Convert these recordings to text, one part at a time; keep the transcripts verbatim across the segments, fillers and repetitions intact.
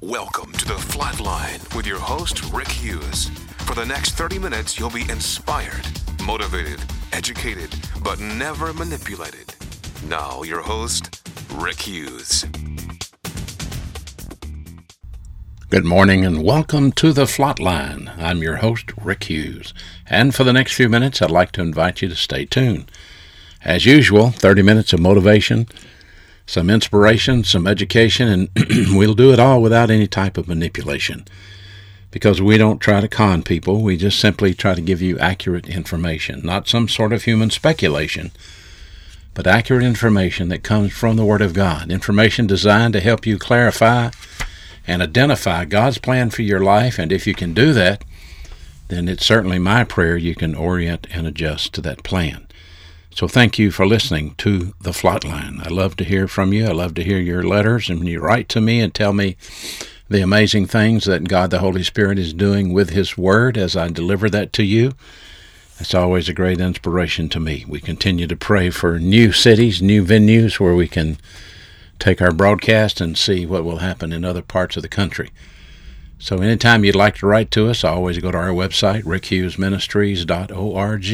Welcome to The Flatline with your host, Rick Hughes. For the next thirty minutes, you'll be inspired, motivated, educated, but never manipulated. Now, your host, Rick Hughes. Good morning and welcome to The Flatline. I'm your host, Rick Hughes. And for the next few minutes, I'd like to invite you to stay tuned. As usual, thirty minutes of motivation, some inspiration, some education, and we'll do it all without any type of manipulation. Because we don't try to con people, we just simply try to give you accurate information, not some sort of human speculation, but accurate information that comes from the Word of God, information designed to help you clarify and identify God's plan for your life, and if you can do that, then it's certainly my prayer you can orient and adjust to that plan. So thank you for listening to The Flatline. I love to hear from you. I love to hear your letters, and when you write to me and tell me the amazing things that God the Holy Spirit is doing with His Word as I deliver that to you, it's always a great inspiration to me. We continue to pray for new cities, new venues where we can take our broadcast and see what will happen in other parts of the country. So anytime you'd like to write to us, always go to our website, rick hughes ministries dot org,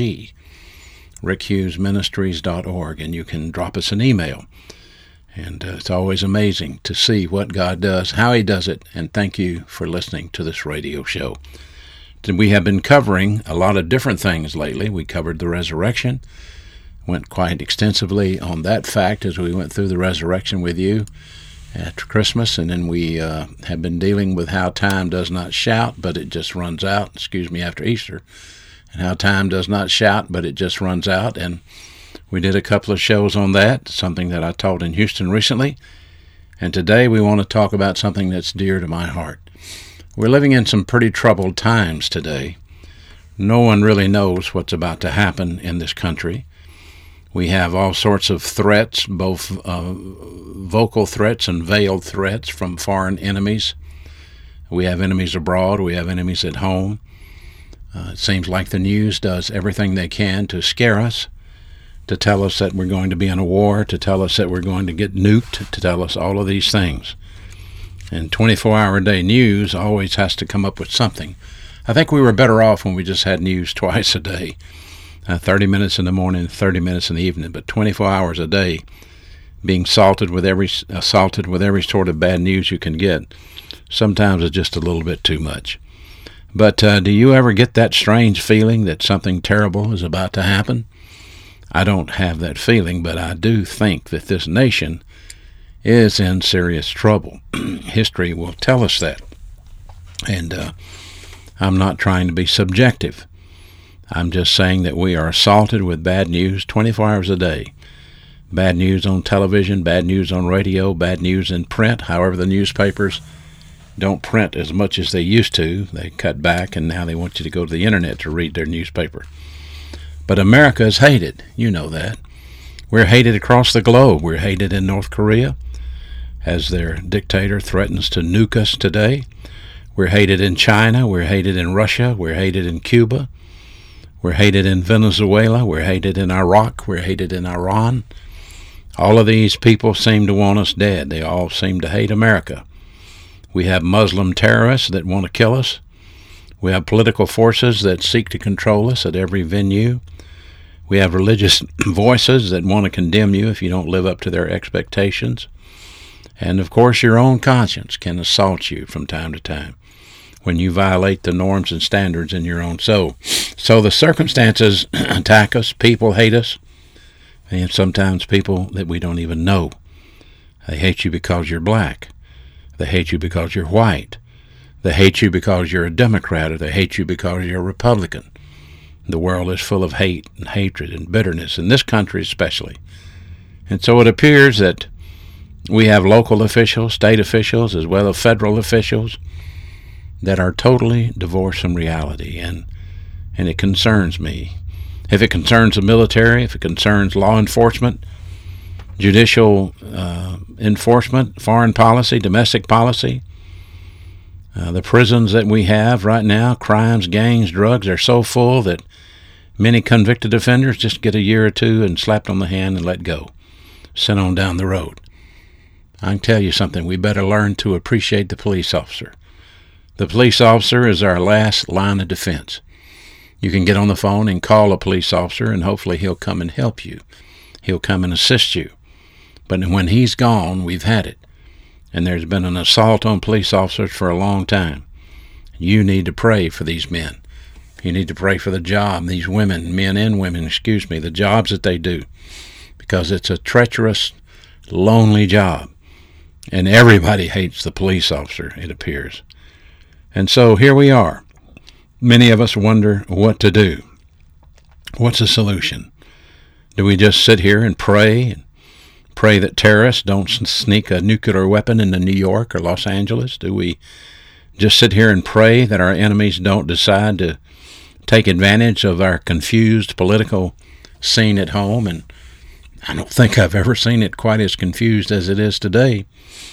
rick hughes ministries dot org, and you can drop us an email. And uh, it's always amazing to see what God does, how He does it, and thank you for listening to this radio show. We have been covering a lot of different things lately. We covered the resurrection, went quite extensively on that fact as we went through the resurrection with you at Christmas, and then we uh, have been dealing with how time does not shout, but it just runs out, excuse me, after Easter, and how time does not shout, but it just runs out, and we did a couple of shows on that, something that I taught in Houston recently, and today we want to talk about something that's dear to my heart. We're living in some pretty troubled times today. No one really knows what's about to happen in this country. We have all sorts of threats, both uh, vocal threats and veiled threats from foreign enemies. We have enemies abroad. We have enemies at home. Uh, it seems like the news does everything they can to scare us, to tell us that we're going to be in a war, to tell us that we're going to get nuked, to tell us all of these things. And twenty-four hour a day news always has to come up with something. I think we were better off when we just had news twice a day. Uh, thirty minutes in the morning, thirty minutes in the evening, but twenty-four hours a day being salted with every assaulted with every sort of bad news you can get, sometimes it's just a little bit too much. But uh, do you ever get that strange feeling that something terrible is about to happen? I don't have that feeling, but I do think that this nation is in serious trouble. History will tell us that. And uh, I'm not trying to be subjective. I'm just saying that we are assaulted with bad news twenty-four hours a day. Bad news on television, bad news on radio, bad news in print. However, the newspapers don't print as much as they used to. They cut back, and now they want you to go to the internet to read their newspaper. But America is hated. You know that. We're hated across the globe. We're hated in North Korea as their dictator threatens to nuke us today. We're hated in China. We're hated in Russia. We're hated in Cuba. We're hated in Venezuela. We're hated in Iraq. We're hated in Iran. All of these people seem to want us dead. They all seem to hate America. We have Muslim terrorists that want to kill us. We have political forces that seek to control us at every venue. We have religious voices that want to condemn you if you don't live up to their expectations. And, of course, your own conscience can assault you from time to time when you violate the norms and standards in your own soul. So the circumstances attack us, people hate us, and sometimes people that we don't even know. They hate you because you're black. They hate you because you're white. They hate you because you're a Democrat, or they hate you because you're a Republican. The world is full of hate and hatred and bitterness, in this country especially. And so it appears that we have local officials, state officials, as well as federal officials that are totally divorced from reality, and and it concerns me. If it concerns the military, if it concerns law enforcement, judicial uh, enforcement, foreign policy, domestic policy, uh, the prisons that we have right now, crimes, gangs, drugs, are so full that many convicted offenders just get a year or two and slapped on the hand and let go, sent on down the road. I can tell you something. We better learn to appreciate the police officer. The police officer is our last line of defense. You can get on the phone and call a police officer, and hopefully he'll come and help you. He'll come and assist you. But when he's gone, we've had it. And there's been an assault on police officers for a long time. You need to pray for these men. You need to pray for the job, these women, men and women, excuse me, the jobs that they do. Because it's a treacherous, lonely job. And everybody hates the police officer, it appears. And so here we are. Many of us wonder what to do. What's the solution? Do we just sit here and pray and pray that terrorists don't sneak a nuclear weapon into New York or Los Angeles? Do we just sit here and pray that our enemies don't decide to take advantage of our confused political scene at home? And I don't think I've ever seen it quite as confused as it is today.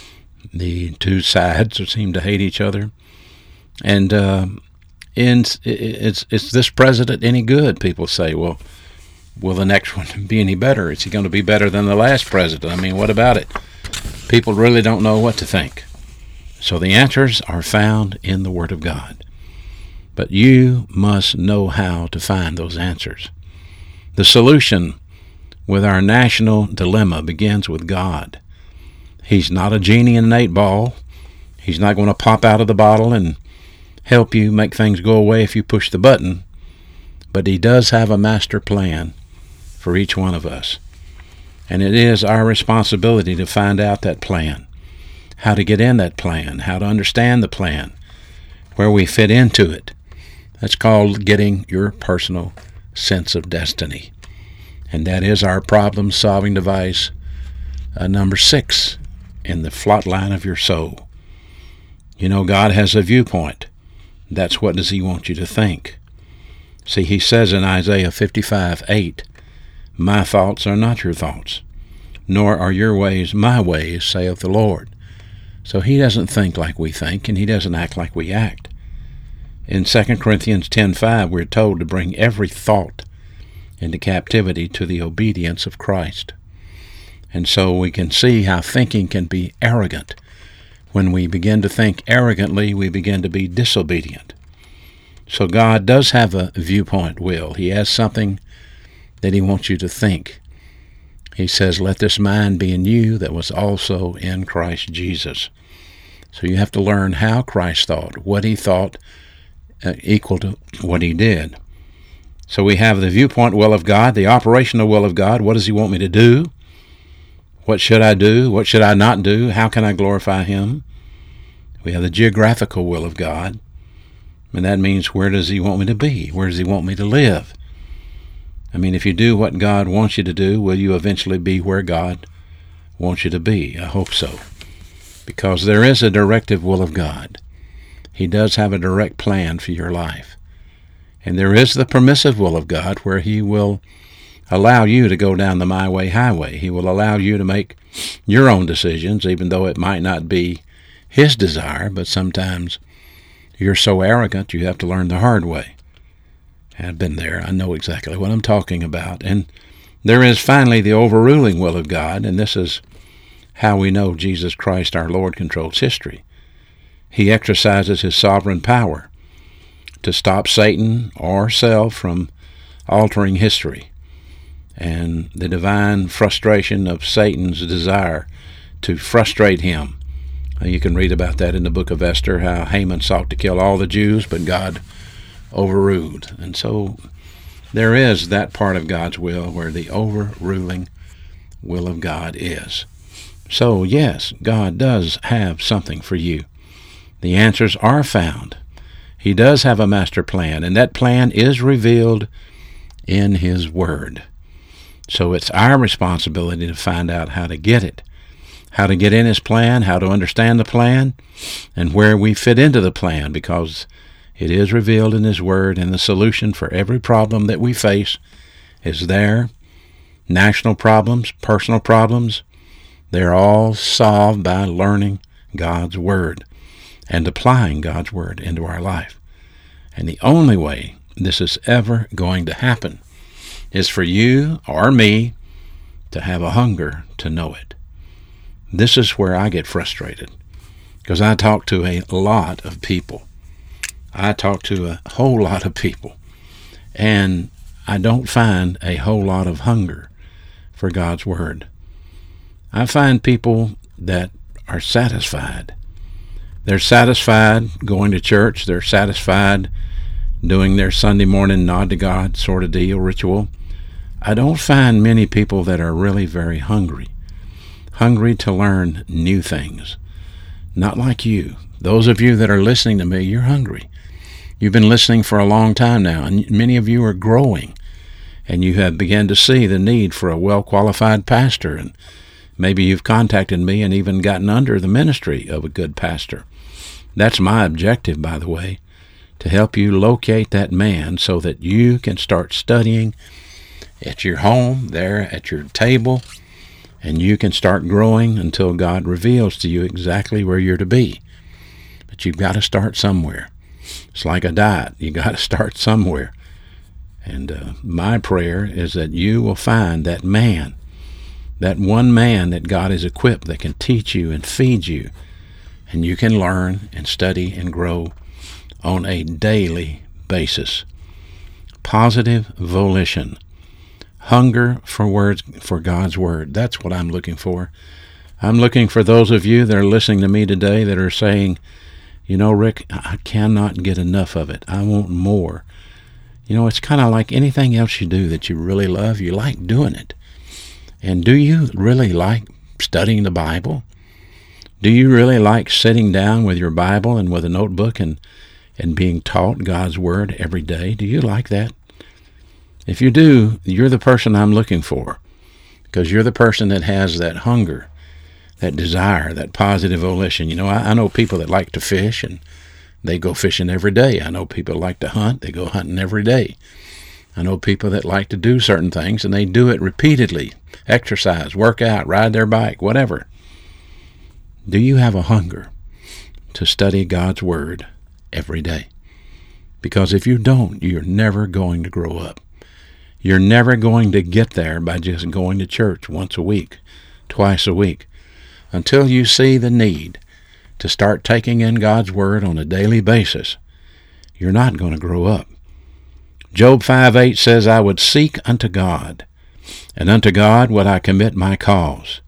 The two sides seem to hate each other. And uh, in, it's, is this president any good? People say, well, will the next one be any better? Is he going to be better than the last president? I mean, what about it? People really don't know what to think. So the answers are found in the Word of God. But you must know how to find those answers. The solution with our national dilemma begins with God. He's not a genie in an eight ball. He's not going to pop out of the bottle and help you make things go away if you push the button. But he does have a master plan for each one of us. And it is our responsibility to find out that plan, how to get in that plan, how to understand the plan, where we fit into it. That's called getting your personal sense of destiny. And that is our problem-solving device, uh, number six in the flot line of your soul. You know, God has a viewpoint. That's what does he want you to think. See, he says in Isaiah fifty-five eight, my thoughts are not your thoughts, nor are your ways my ways, saith the Lord. So he doesn't think like we think, and he doesn't act like we act. In Second Corinthians ten five, we're told to bring every thought into captivity to the obedience of Christ. And so we can see how thinking can be arrogant. When we begin to think arrogantly, we begin to be disobedient. So God does have a viewpoint, Will. He has something that he wants you to think. He says, let this mind be in you that was also in Christ Jesus. So you have to learn how Christ thought, what he thought uh, equal to what he did. So we have the viewpoint will of God, the operational will of God. What does he want me to do? What should I do? What should I not do? How can I glorify him? We have the geographical will of God. And that means, where does he want me to be? Where does he want me to live? I mean, if you do what God wants you to do, will you eventually be where God wants you to be? I hope so. Because there is a directive will of God. He does have a direct plan for your life. And there is the permissive will of God, where he will allow you to go down the my way highway. He will allow you to make your own decisions, even though it might not be his desire, but sometimes you're so arrogant you have to learn the hard way. I've been there. I know exactly what I'm talking about. And there is finally the overruling will of God, and this is how we know Jesus Christ our Lord controls history. He exercises his sovereign power to stop Satan or self from altering history, and the divine frustration of Satan's desire to frustrate him. You can read about that in the book of Esther, how Haman sought to kill all the Jews, but God overruled. And so there is that part of God's will where the overruling will of God is. So yes, God does have something for you. The answers are found. He does have a master plan, and that plan is revealed in his word. So it's our responsibility to find out how to get it, how to get in his plan, how to understand the plan, and where we fit into the plan, because it is revealed in his word, and the solution for every problem that we face is there. National problems, personal problems, they're all solved by learning God's word and applying God's word into our life. And the only way this is ever going to happen is for you or me to have a hunger to know it. This is where I get frustrated, because I talk to a lot of people. I talk to a whole lot of people, and I don't find a whole lot of hunger for God's Word. I find people that are satisfied. They're satisfied going to church. They're satisfied doing their Sunday morning nod to God sort of deal, ritual. I don't find many people that are really very hungry. Hungry to learn new things. Not like you. Those of you that are listening to me, you're hungry. You've been listening for a long time now, and many of you are growing, and you have begun to see the need for a well-qualified pastor, and maybe you've contacted me and even gotten under the ministry of a good pastor. That's my objective, by the way, to help you locate that man so that you can start studying at your home, there at your table, and you can start growing until God reveals to you exactly where you're to be. But you've got to start somewhere. It's like a diet. You've got to start somewhere. And uh, my prayer is that you will find that man, that one man that God has equipped that can teach you and feed you, and you can learn and study and grow on a daily basis. Positive volition. Hunger for words, for God's Word. That's what I'm looking for. I'm looking for those of you that are listening to me today that are saying, you know, Rick, I cannot get enough of it. I want more. You know, it's kind of like anything else you do that you really love. You like doing it. And do you really like studying the Bible? Do you really like sitting down with your Bible and with a notebook and, and being taught God's Word every day? Do you like that? If you do, you're the person I'm looking for, because you're the person that has that hunger, that desire, that positive volition. You know, I, I know people that like to fish, and they go fishing every day. I know people that like to hunt. They go hunting every day. I know people that like to do certain things, and they do it repeatedly. Exercise, work out, ride their bike, whatever. Do you have a hunger to study God's Word every day? Because if you don't, you're never going to grow up. You're never going to get there by just going to church once a week, twice a week, until you see the need to start taking in God's Word on a daily basis. You're not going to grow up. Job five eight says, I would seek unto God, and unto God would I commit my cause.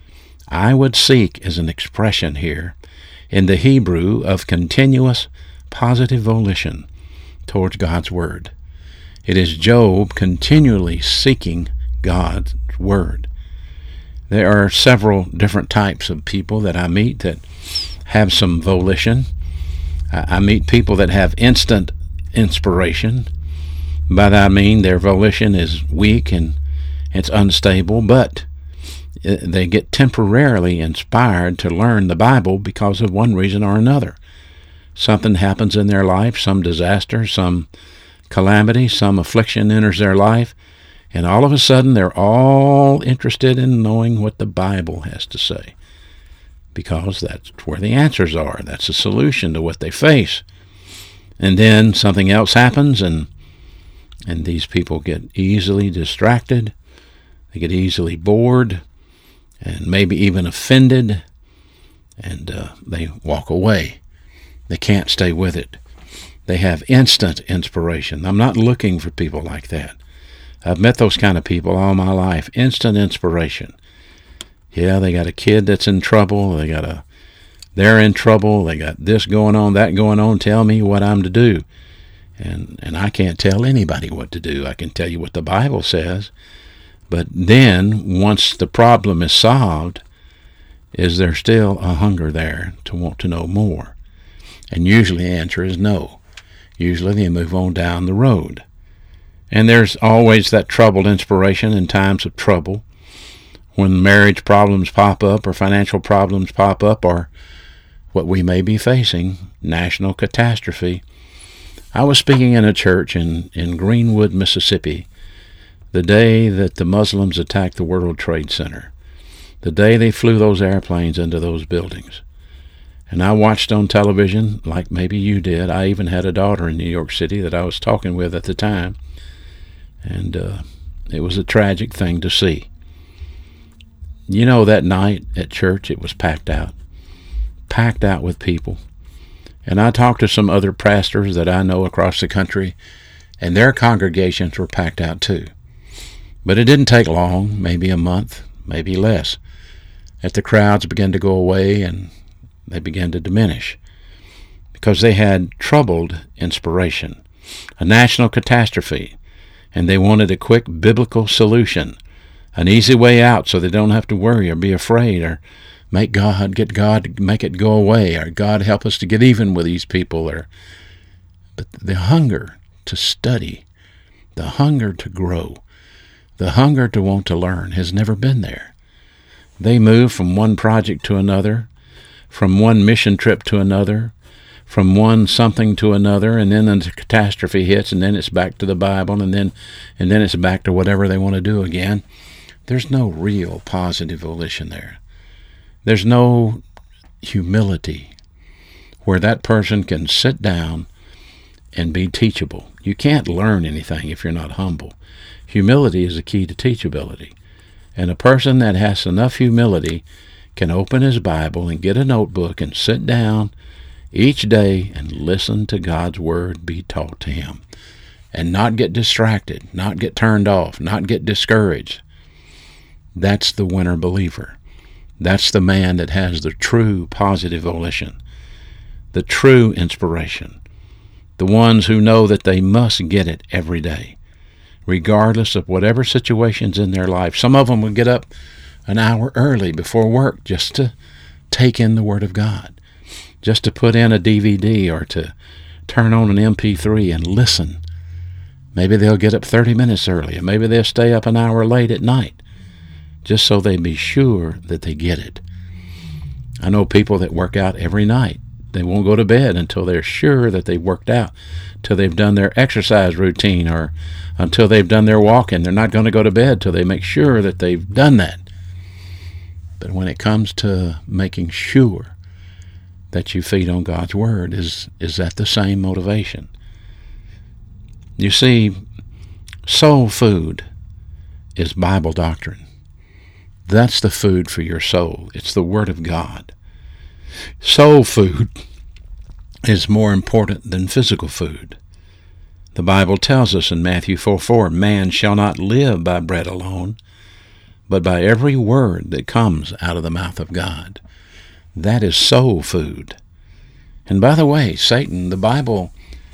I would seek is an expression here in the Hebrew of continuous positive volition towards God's Word. It is Job continually seeking God's Word. There are several different types of people that I meet that have some volition. I meet people that have instant inspiration. By that I mean their volition is weak and it's unstable, but they get temporarily inspired to learn the Bible because of one reason or another. Something happens in their life, some disaster, some calamity, some affliction enters their life, and all of a sudden they're all interested in knowing what the Bible has to say, because that's where the answers are. That's the solution to what they face. And then something else happens, and and these people get easily distracted. They get easily bored, and maybe even offended, and uh, they walk away. They can't stay with it. They have instant inspiration. I'm not looking for people like that. I've met those kind of people all my life. Instant inspiration. Yeah, they got a kid that's in trouble. They got a, they're in trouble. They got this going on, that going on. Tell me what I'm to do. And and I can't tell anybody what to do. I can tell you what the Bible says. But then, once the problem is solved, is there still a hunger there to want to know more? And usually the answer is no. Usually they move on down the road. And there's always that troubled inspiration in times of trouble, when marriage problems pop up or financial problems pop up or what we may be facing, national catastrophe. I was speaking in a church in, in Greenwood, Mississippi, the day that the Muslims attacked the World Trade Center, the day they flew those airplanes into those buildings. And I watched on television, like maybe you did. I even had a daughter in New York City that I was talking with at the time. And uh, it was a tragic thing to see. You know, that night at church, it was packed out, packed out with people. And I talked to some other pastors that I know across the country, and their congregations were packed out too. But it didn't take long, maybe a month, maybe less, that the crowds began to go away and they began to diminish because they had troubled inspiration, a national catastrophe, and they wanted a quick biblical solution, an easy way out so they don't have to worry or be afraid or make God, get God to make it go away, or God help us to get even with these people. Or, but the hunger to study, the hunger to grow, the hunger to want to learn has never been there. They move from one project to another, from one mission trip to another, from one something to another, and then the catastrophe hits, and then it's back to the Bible, and then and then it's back to whatever they want to do again. There's no real positive volition there. There's no humility where that person can sit down and be teachable. You can't learn anything if you're not humble. Humility is the key to teachability. And a person that has enough humility can open his Bible and get a notebook and sit down each day and listen to God's Word be taught to him, and not get distracted, not get turned off, not get discouraged. That's the winner believer. That's the man that has the true positive volition, the true inspiration, the ones who know that they must get it every day, regardless of whatever situation's in their life. Some of them will get up an hour early before work just to take in the Word of God, just to put in a D V D or to turn on an M P three and listen. Maybe they'll get up thirty minutes early, and maybe they'll stay up an hour late at night, just so they be sure that they get it. I know people that work out every night. They won't go to bed until they're sure that they've worked out, till they've done their exercise routine, or until they've done their walking. They're not going to go to bed till they make sure that they've done that. But when it comes to making sure that you feed on God's Word, is, is that the same motivation? You see, soul food is Bible doctrine. That's the food for your soul. It's the Word of God. Soul food is more important than physical food. The Bible tells us in Matthew four four, man shall not live by bread alone, but by every word that comes out of the mouth of God. That is soul food. And by the way, Satan, the Bible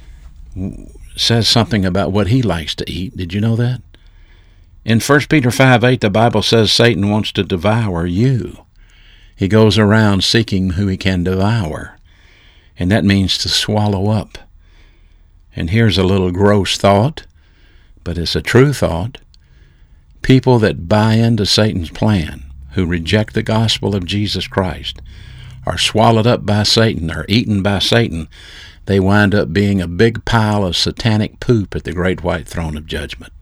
says something about what he likes to eat. Did you know that? In First Peter five eight, the Bible says Satan wants to devour you. He goes around seeking who he can devour, and that means to swallow up. And here's a little gross thought, but it's a true thought. People that buy into Satan's plan, who reject the gospel of Jesus Christ, are swallowed up by Satan, are eaten by Satan. They wind up being a big pile of satanic poop at the great white throne of judgment.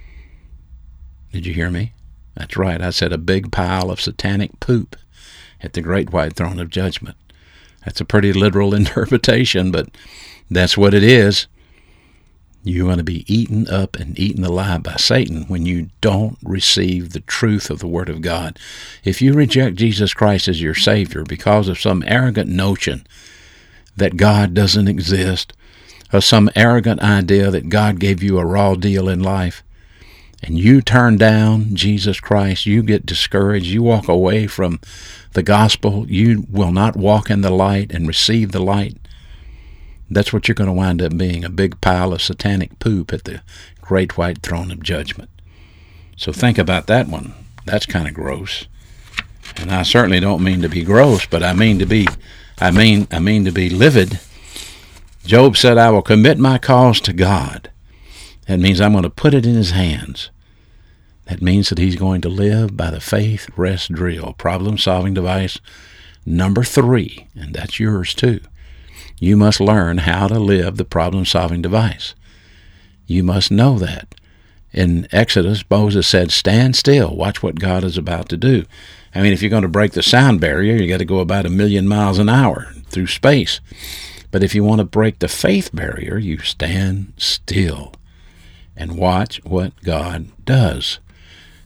Did you hear me? That's right. I said a big pile of satanic poop at the great white throne of judgment. That's a pretty literal interpretation, but that's what it is. You're going to be eaten up and eaten alive by Satan when you don't receive the truth of the Word of God. If you reject Jesus Christ as your Savior because of some arrogant notion that God doesn't exist, or some arrogant idea that God gave you a raw deal in life, and you turn down Jesus Christ, you get discouraged, you walk away from the gospel, you will not walk in the light and receive the light, that's what you're going to wind up being, a big pile of satanic poop at the great white throne of judgment. So think about that one. That's kind of gross. And I certainly don't mean to be gross, but I mean to be, I mean, I mean to be livid. Job said, I will commit my cause to God. That means I'm going to put it in his hands. That means that he's going to live by the faith rest drill, problem-solving device number three, and that's yours too. You must learn how to live the problem-solving device. You must know that. In Exodus, Moses said, stand still, watch what God is about to do. I mean, if you're going to break the sound barrier, you got to go about a million miles an hour through space. But if you want to break the faith barrier, you stand still and watch what God does.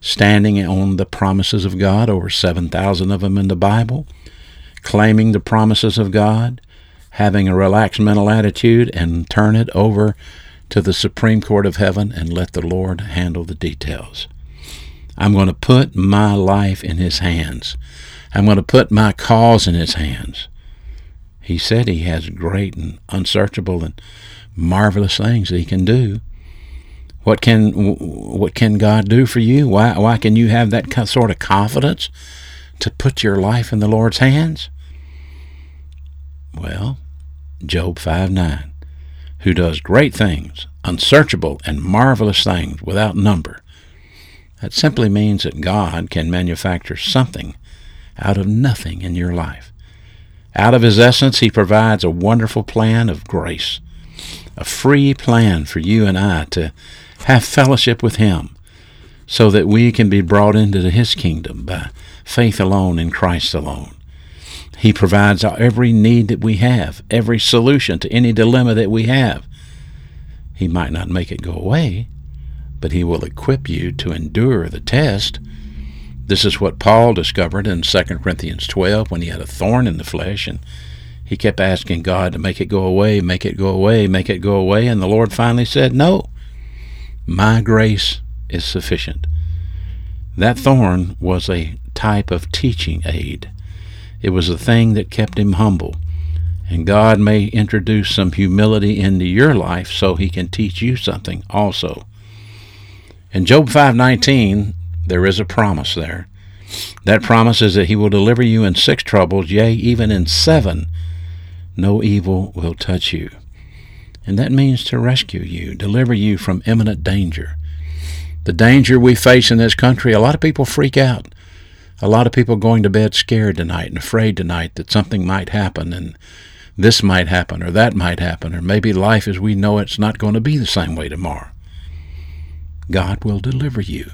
standing on the promises of God, over seven thousand of them in the Bible, claiming the promises of God, having a relaxed mental attitude, and turn it over to the Supreme Court of Heaven and let the Lord handle the details. I'm going to put my life in His hands. I'm going to put my cause in His hands. He said He has great and unsearchable and marvelous things that He can do. What can what can God do for you? Why why can you have that sort of confidence to put your life in the Lord's hands? Well, Job five nine, who does great things, unsearchable and marvelous things without number. That simply means that God can manufacture something out of nothing in your life. Out of His essence, He provides a wonderful plan of grace, a free plan for you and I to have fellowship with Him so that we can be brought into His kingdom by faith alone in Christ alone. He provides every need that we have, every solution to any dilemma that we have. He might not make it go away, but He will equip you to endure the test. This is what Paul discovered in Second Corinthians twelve when he had a thorn in the flesh, and he kept asking God to make it go away, make it go away, make it go away, and the Lord finally said, "No, my grace is sufficient." That thorn was a type of teaching aid. It was a thing that kept him humble. And God may introduce some humility into your life so He can teach you something also. In Job five nineteen, there is a promise there. That promise is that He will deliver you in six troubles, yea, even in seven, no evil will touch you. And that means to rescue you, deliver you from imminent danger. The danger we face in this country, a lot of people freak out. A lot of people going to bed scared tonight and afraid tonight that something might happen, and this might happen or that might happen, or maybe life as we know it's not going to be the same way tomorrow. God will deliver you.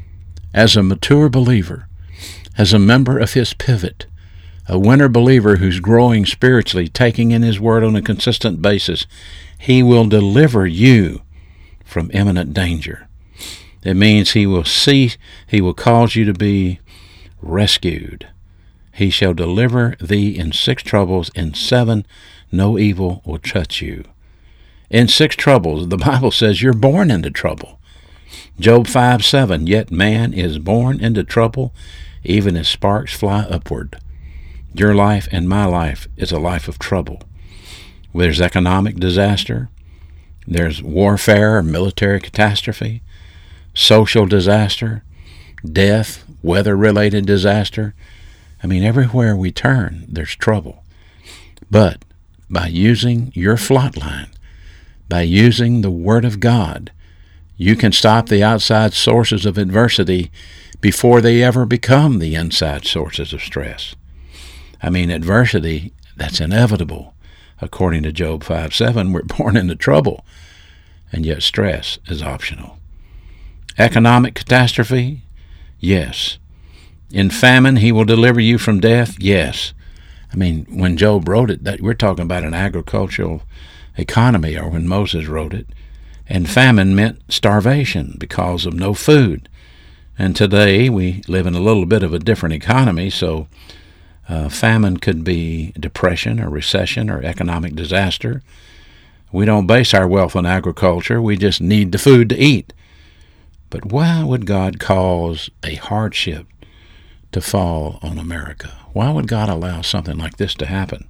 As a mature believer, as a member of His pivot, a winter believer who's growing spiritually, taking in His Word on a consistent basis, He will deliver you from imminent danger. It means He will see, He will cause you to be rescued. He shall deliver thee in six troubles, in seven no evil will touch you. In six troubles, the Bible says you're born into trouble. Job five seven, yet man is born into trouble, even as sparks fly upward. Your life and my life is a life of trouble. There's economic disaster, there's warfare, military catastrophe, social disaster, death, weather-related disaster. I mean, everywhere we turn, there's trouble. But by using your flot line, by using the Word of God, you can stop the outside sources of adversity before they ever become the inside sources of stress. I mean, adversity, that's inevitable. According to Job five seven, we're born into trouble, and yet stress is optional. Economic catastrophe? Yes. In famine, He will deliver you from death? Yes. I mean, when Job wrote it, that we're talking about an agricultural economy, or when Moses wrote it. And famine meant starvation because of no food. And today we live in a little bit of a different economy, so uh, famine could be depression or recession or economic disaster. We don't base our wealth on agriculture. We just need the food to eat. But why would God cause a hardship to fall on America? Why would God allow something like this to happen?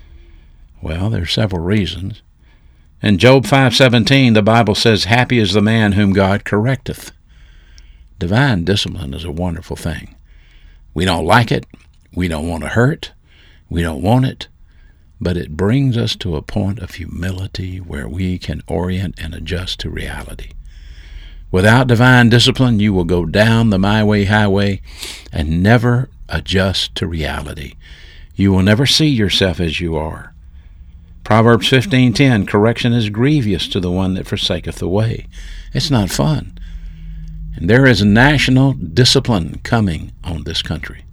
Well, there are several reasons. In Job five seventeen, the Bible says, happy is the man whom God correcteth. Divine discipline is a wonderful thing. We don't like it. We don't want to hurt. We don't want it. But it brings us to a point of humility where we can orient and adjust to reality. Without divine discipline, you will go down the my way highway and never adjust to reality. You will never see yourself as you are. Proverbs fifteen ten, correction is grievous to the one that forsaketh the way. It's not fun. And there is a national discipline coming on this country.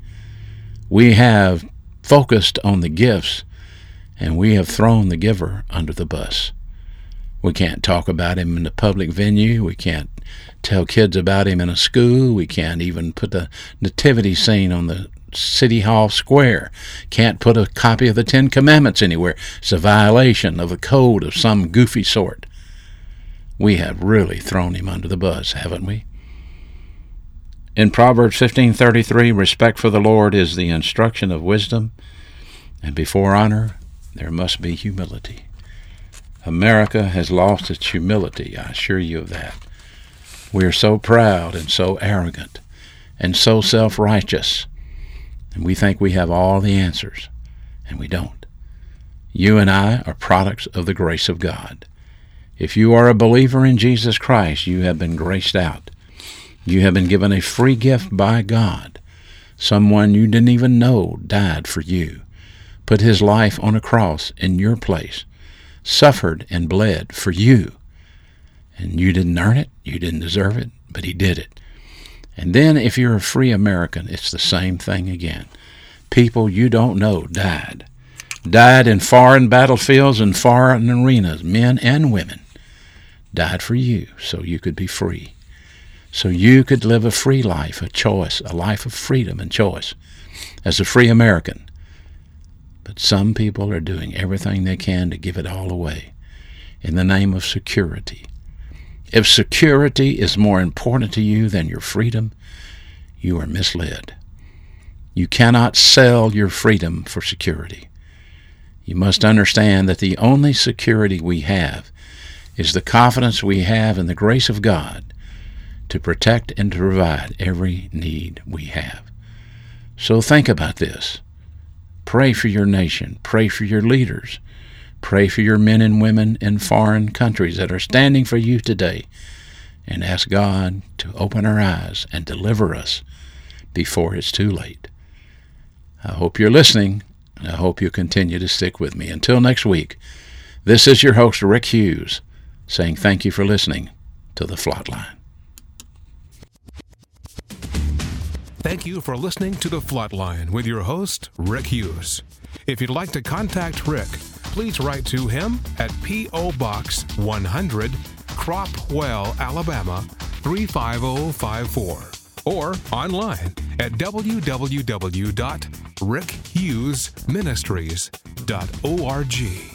We have focused on the gifts, and we have thrown the giver under the bus. We can't talk about him in the public venue. We can't tell kids about him in a school. We can't even put the nativity scene on the City Hall square. Can't put a copy of the Ten Commandments anywhere. It's a violation of a code of some goofy sort. We have really thrown him under the bus, haven't we? In Proverbs fifteen thirty-three, respect for the Lord is the instruction of wisdom, and before honor there must be humility. America has lost its humility, I assure you of that. We are so proud and so arrogant and so self-righteous, and we think we have all the answers, and we don't. You and I are products of the grace of God. If you are a believer in Jesus Christ, you have been graced out. You have been given a free gift by God. Someone you didn't even know died for you, put his life on a cross in your place, suffered and bled for you. And you didn't earn it, you didn't deserve it, but he did it. And then if you're a free American, it's the same thing again. People you don't know died. Died in foreign battlefields and foreign arenas, men and women. Died for you so you could be free. So you could live a free life, a choice, a life of freedom and choice as a free American. But some people are doing everything they can to give it all away in the name of security. If security is more important to you than your freedom, you are misled. You cannot sell your freedom for security. You must understand that the only security we have is the confidence we have in the grace of God to protect and to provide every need we have. So think about this. Pray for your nation. Pray for your leaders. Pray for your men and women in foreign countries that are standing for you today, and ask God to open our eyes and deliver us before it's too late. I hope you're listening, and I hope you continue to stick with me. Until next week, this is your host, Rick Hughes, saying thank you for listening to The Flatline. Thank you for listening to The Flatline with your host, Rick Hughes. If you'd like to contact Rick, please write to him at P O. Box one hundred, Cropwell, Alabama three five zero five four, or online at w w w dot rick hughes ministries dot org.